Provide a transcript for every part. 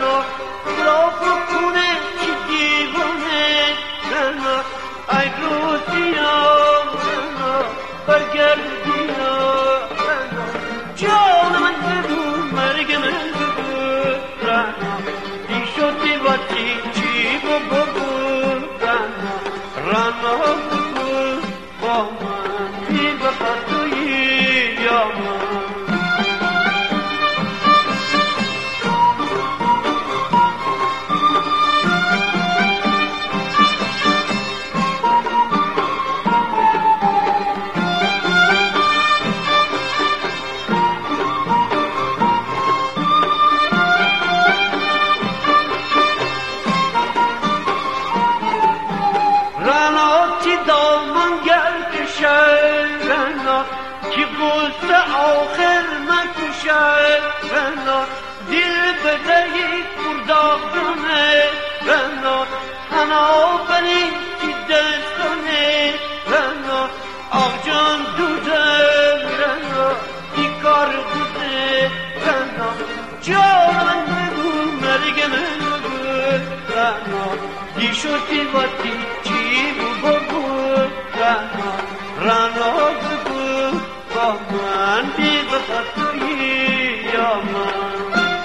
رنا خلاف کنه که دیوانه رنا ای روزیا رنا برگرد بیا رنا جان من بگو مرگ من بگو رنا دی شدی وقتی چی بگو رنا رنا بگو با من بی وفا تویی یا من کی قصه آخر مکشه رنا دل بدهی کردابونه رنا حنا بری کی دستانه رنا آق جان دوده رنا کی کار بوده رنا جان بگو مرگ من بگو رنا دی شدی وقتی چی بگو رنا رنا بگو با من بی وفا تویی یا من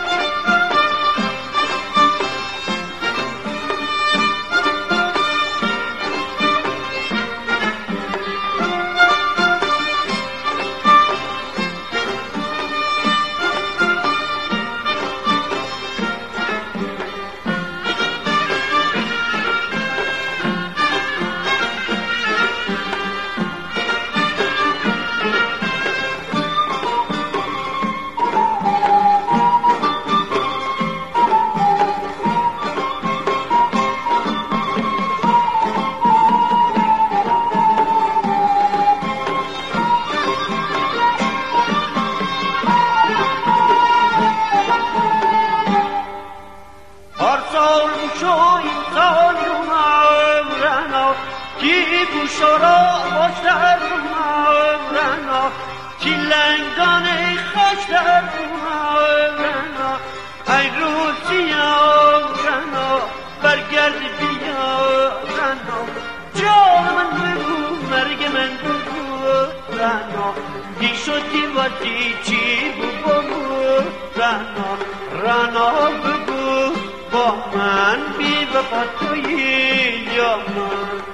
کی بوشارا باشتر رنا کی لنگان خوشتر رنا ای روزیا رنا برگرد بیا رنا جان من بگو مرگ من بگو رنا دی شدی وقتی چی بگو رنا رنا بگو با من بی وفا تویی یا من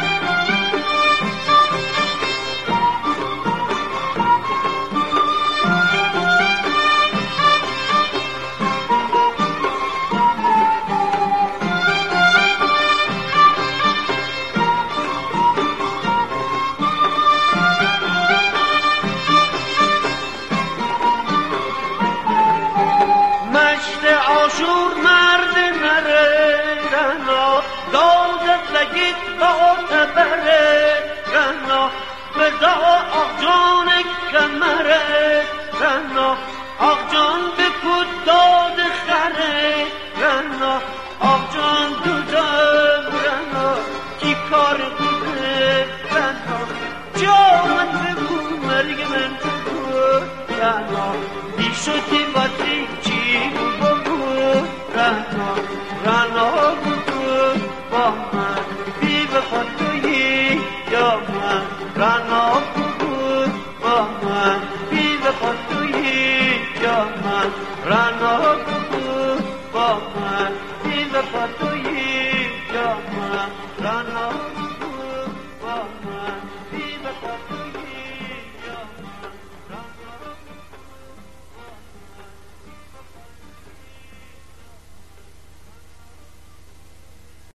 آشور مرد نره رنا دادت لگید با تبره رنا بزا آق جان کمره رنا آق جان بکود داد خره رنا آق جان دودم رنا کی کار بوده رنا جان بگو مرگ من بگو رنا دی شدی وقتی چی رنا رنا بگو با من بی وفا تویی یا من رنا بگو با من بی وفا تویی یا من رنا بگو با من بی وفا تویی یا من رنا